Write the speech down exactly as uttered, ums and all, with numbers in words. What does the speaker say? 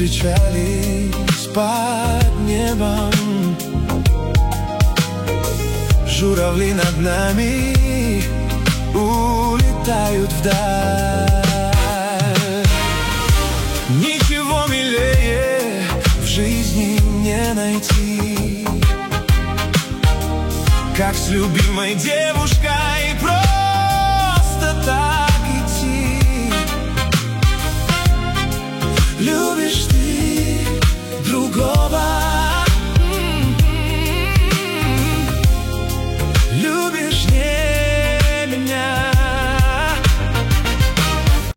встречались под небом. Журавли над нами улетают вдаль. Ничего милее в жизни не найти, как с любимой девушкой